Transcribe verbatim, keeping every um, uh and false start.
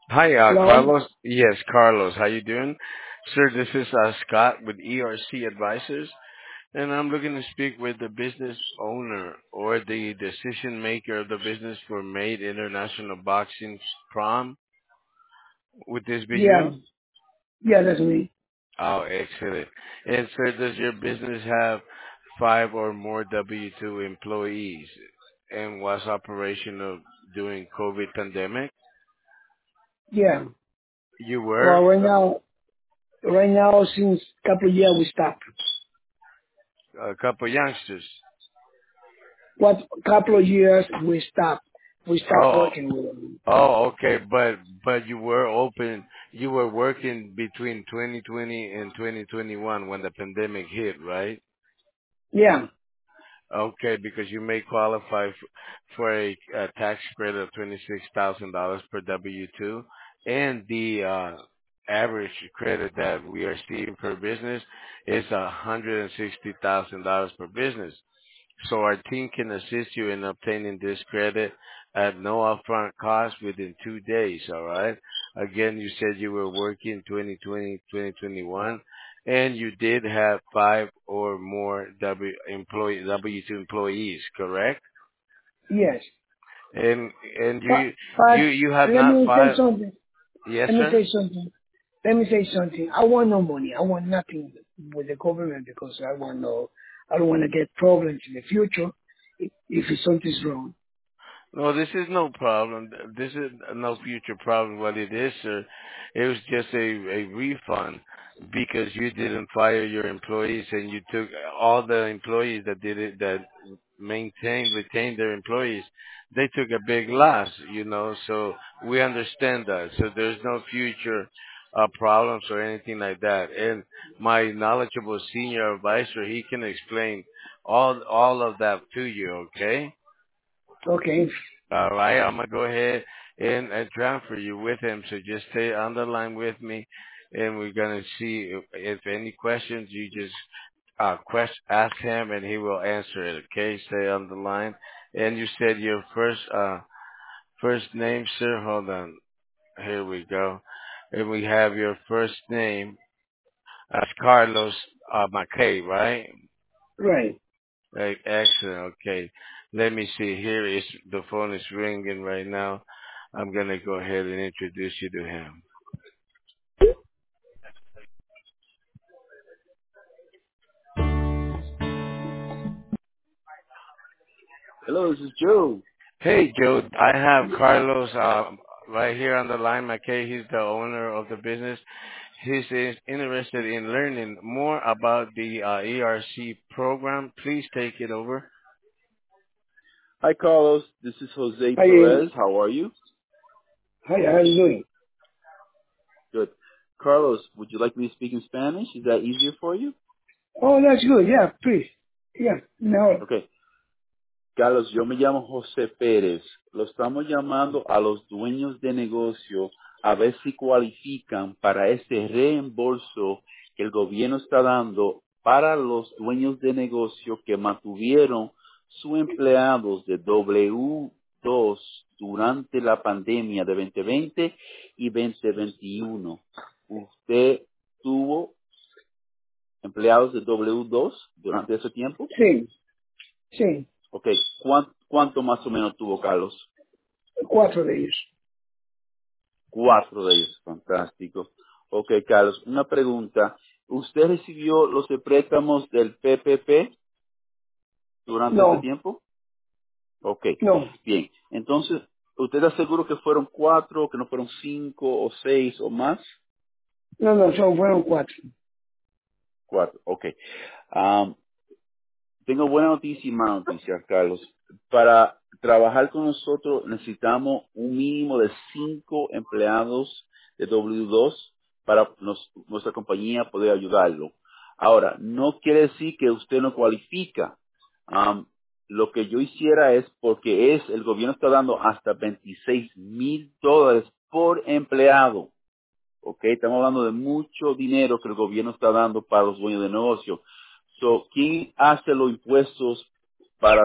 Hi, uh, Hello? Carlos. Yes, Carlos. How you doing? Sir, this is uh, Scott with E R C Advisors, and I'm looking to speak with the business owner or the decision maker of the business for Made International Boxing Prom. Would this be Yeah, you? yeah, that's me. Oh, excellent. And sir, does your business have five or more W two employees and was operational during COVID pandemic? Yeah. You Well, were right now, right now, since couple years we stopped. a couple youngsters. What couple of years we stopped. We stopped Oh, working with them. Oh, okay, but but you were open, you were working between twenty twenty and twenty twenty-one when the pandemic hit, right? Yeah, Okay, because you may qualify f- for a, a tax credit of twenty-six thousand dollars per W two, and the uh, average credit that we are seeing per business is one hundred sixty thousand dollars per business. So our team can assist you in obtaining this credit at no upfront cost within two days, all right? Again, you said you were working twenty twenty, twenty twenty-one, and you did have five or more W employee W two employees, correct? yes. And and But, you you but you have let not me say filed. something. Yes, Let me sir. say something. Let me say something. I want no money. I want nothing with the government because I want no. I don't want to get problems in the future if, if something's wrong. No, this is no problem. This is no future problem. What it is, sir, it was just a, a refund because you didn't fire your employees and you took all the employees that did it, that maintained, retained their employees. They took a big loss, you know, so we understand that. So there's no future uh, problems or anything like that. And my knowledgeable senior advisor, he can explain all, all of that to you, okay? Okay. All right, I'm gonna go ahead and, and transfer you with him. So just stay on the line with me, and we're gonna see if, if any questions you just uh quest ask him, and he will answer it. Okay, stay on the line. And you said your first uh first name, sir. Hold on, here we go. And we have your first name as Carlos uh, McKay, right? Right. Right, excellent. Okay. Let me see. Here is the phone is ringing right now. I'm gonna go ahead and introduce you to him. Hello, this is Joe. Hey Joe, I have Carlos uh, right here on the line. McKay, he's the owner of the business. He's is interested in learning more about the uh, E R C program. Please take it over. Hi, Carlos. This is Jose How you? Perez. How are you? How, how you doing? Good. Carlos, would you like me to speak in Spanish? Is that easier for you? Oh, that's good. Yeah, please. Yeah. No. Okay. Carlos, yo me llamo José Pérez. Lo estamos llamando a los dueños de negocio a ver si cualifican para este reembolso que el gobierno está dando para los dueños de negocio que mantuvieron sus empleados de W dos durante la pandemia de veinte veinte y veinte veintiuno. ¿Usted tuvo empleados de W dos durante ese tiempo? Sí, sí. Ok. ¿Cuán- ¿Cuánto más o menos tuvo, Carlos? Cuatro de ellos. Cuatro de ellos, fantástico. Ok, Carlos, una pregunta. ¿Usted recibió los de préstamos del P P P durante ese No, tiempo? Ok, no. bien. Entonces, ¿usted está seguro que fueron cuatro, que no fueron cinco o seis o más? No, no, solo fueron cuatro. Cuatro, ok. Am, Tengo buena noticia y mala noticia, Carlos. Para trabajar con nosotros necesitamos un mínimo de cinco empleados de W dos para nos- nuestra compañía poder ayudarlo. Ahora, no quiere decir que usted no cualifica. Am, lo que yo hiciera es, porque es, el gobierno está dando hasta veintiséis mil dólares por empleado. ¿Ok? Estamos hablando de mucho dinero que el gobierno está dando para los dueños de negocio. So, ¿quién hace los impuestos para